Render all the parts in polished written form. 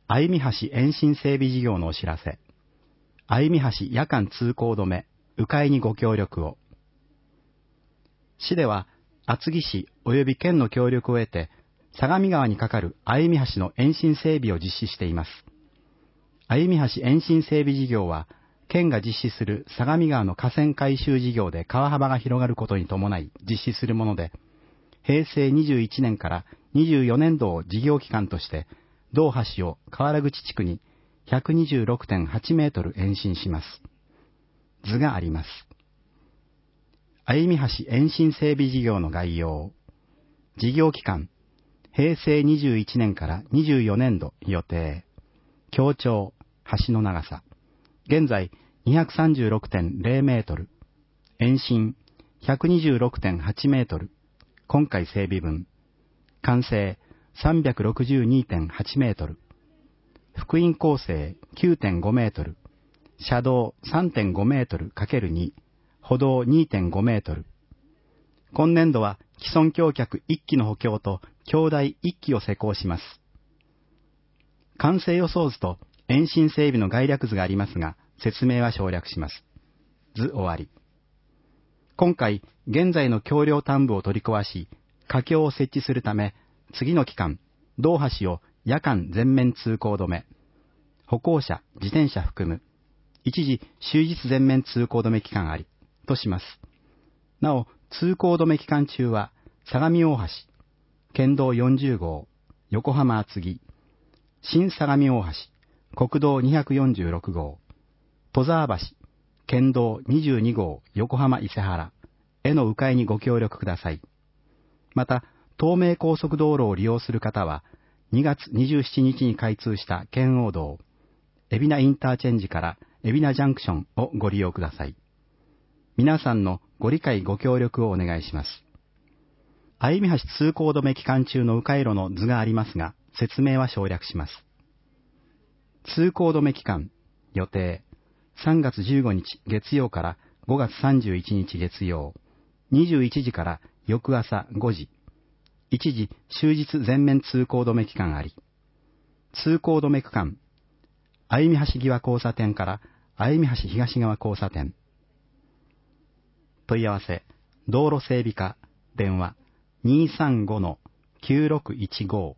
歩み橋延伸整備事業のお知らせ。歩み橋夜間通行止め、迂回にご協力を。市では、厚木市及び県の協力を得て、相模川に架かる歩み橋の延伸整備を実施しています。歩み橋延伸整備事業は、県が実施する相模川の河川改修事業で川幅が広がることに伴い実施するもので、平成21年から24年度を事業期間として、同橋を河原口地区に 126.8 メートル延伸します。図があります。歩み橋延伸整備事業の概要。事業期間、平成21年から24年度予定。協調、橋の長さ。現在 236.0 メートル。延伸 126.8 メートル。今回整備分。完成 362.8 メートル。幅員構成 9.5 メートル。車道 3.5 メートル ×2。歩道 2.5 メートル。今年度は既存橋脚1基の補強と橋台1基を施工します。完成予想図と延伸整備の概略図がありますが、説明は省略します。図終わり。今回、現在の橋梁端部を取り壊し、架橋を設置するため、次の期間、同橋を夜間全面通行止め、歩行者、自転車含む、一時終日全面通行止め期間あり、とします。なお、通行止め期間中は、相模大橋、県道40号、横浜厚木、新相模大橋、国道246号、戸沢橋、県道22号、横浜伊勢原への迂回にご協力ください。また、東名高速道路を利用する方は、2月27日に開通した圏央道、海老名インターチェンジから海老名ジャンクションをご利用ください。皆さんのご理解ご協力をお願いします。歩み橋通行止め期間中の迂回路の図がありますが、説明は省略します。通行止め期間、予定、3月15日月曜から5月31日月曜、21時から翌朝5時、一時終日全面通行止め期間あり、通行止め区間、歩み橋際交差点から歩み橋東側交差点。問い合わせ、道路整備課、電話、235-9615。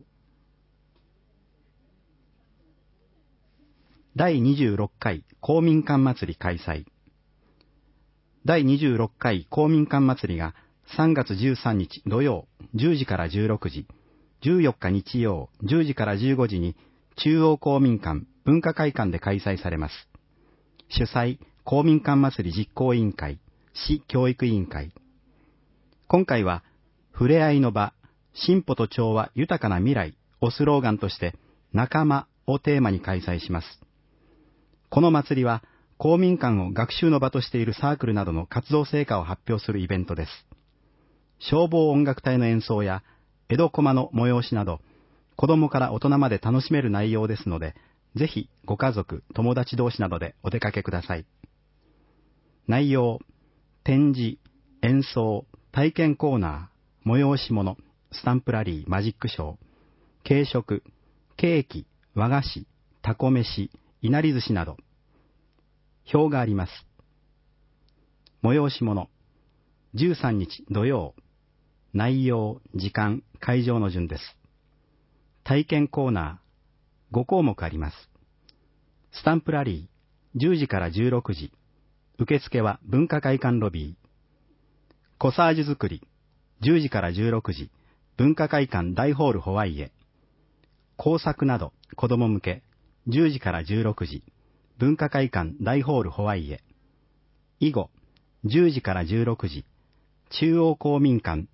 第26回公民館祭り開催。第26回公民館祭りが3月13日土曜10時から16時、14日日曜10時から15時に中央公民館文化会館で開催されます。主催、公民館祭り実行委員会、市教育委員会。今回は、ふれあいの場、進歩と調和豊かな未来をスローガンとして、仲間をテーマに開催します。この祭りは、公民館を学習の場としているサークルなどの活動成果を発表するイベントです。消防音楽隊の演奏や、江戸駒の催しなど、子供から大人まで楽しめる内容ですので、ぜひご家族、友達同士などでお出かけください。内容、展示、演奏、体験コーナー、催し物、スタンプラリー、マジックショー、軽食、ケーキ、和菓子、タコ飯、いなり寿司など、表があります。催し物、13日土曜、内容、時間、会場の順です。体験コーナー、5項目あります。スタンプラリー、10時から16時、受付は文化会館ロビー。コサージュ作り、10時から16時、文化会館大ホールホワイエ。工作など、子供向け、10時から16時、文化会館大ホールホワイエ。囲碁、10時から16時、中央公民館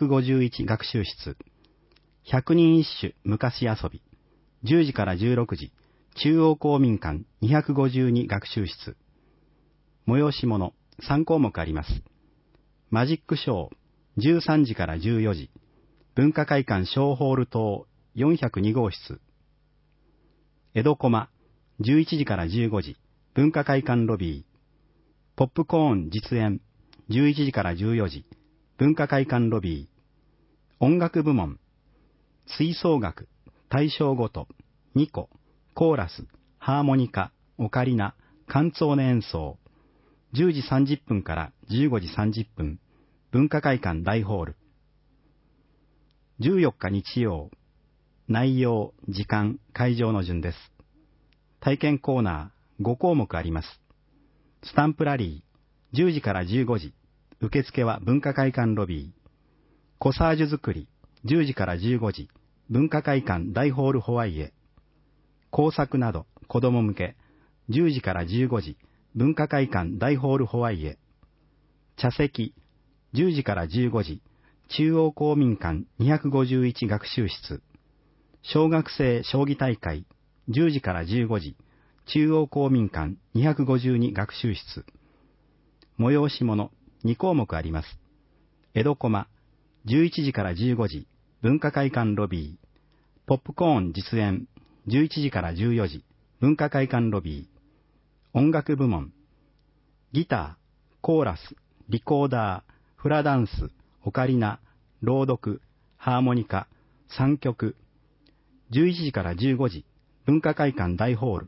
251学習室。百人一首昔遊び、10時から16時、中央公民館252学習室。催し物、3項目あります。マジックショー、13時から14時、文化会館小ホール棟402号室。江戸駒、11時から15時、文化会館ロビー。ポップコーン実演、11時から14時、文化会館ロビー。音楽部門、吹奏楽、大正ごと、2個、 コーラス、ハーモニカ、オカリナ、間奏の演奏。10時30分から15時30分、文化会館大ホール。14日日曜、内容、時間、会場の順です。体験コーナー5項目あります。スタンプラリー、10時から15時、受付は文化会館ロビー。コサージュ作り、10時から15時、文化会館大ホールホワイエ。工作など、子供向け、10時から15時、文化会館大ホールホワイエ。茶席、10時から15時、中央公民館251学習室。小学生将棋大会、10時から15時、中央公民館252学習室。催し物2項目あります。江戸駒、11時から15時、文化会館ロビー。ポップコーン実演、11時から14時、文化会館ロビー。音楽部門、ギター、コーラス、リコーダー、フラダンス、オカリナ、朗読、ハーモニカ、3曲。11時から15時、文化会館大ホール。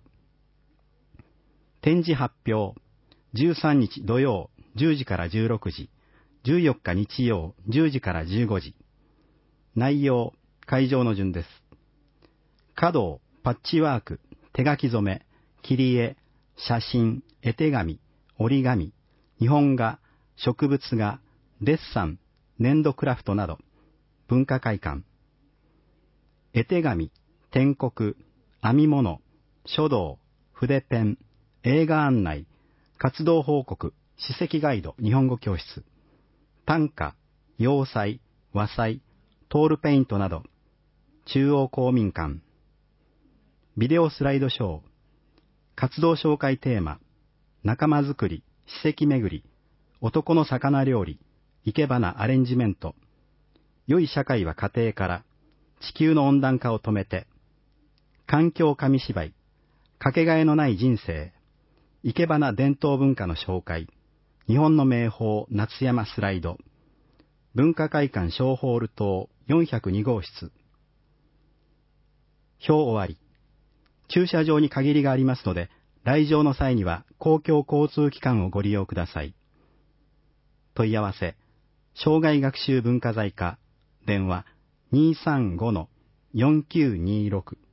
展示発表、13日土曜10時から16時、14日日曜10時から15時。内容、会場の順です。華道、パッチワーク、手書き染め、切り絵、写真、絵手紙、折り紙、日本画、植物画、デッサン、粘土クラフトなど、文化会館。絵手紙、篆刻、編み物、書道、筆ペン、映画案内、活動報告、史跡ガイド、日本語教室。短歌、洋裁、和裁、トールペイントなど、中央公民館。ビデオスライドショー、活動紹介テーマ、仲間づくり、史跡巡り、男の魚料理、生け花アレンジメント、良い社会は家庭から、地球の温暖化を止めて、環境紙芝居、かけがえのない人生、生け花伝統文化の紹介、日本の名峰夏山スライド、文化会館小ホール棟402号室。表終わり。駐車場に限りがありますので、来場の際には公共交通機関をご利用ください。問い合わせ、障害学習文化財課、電話 235-4926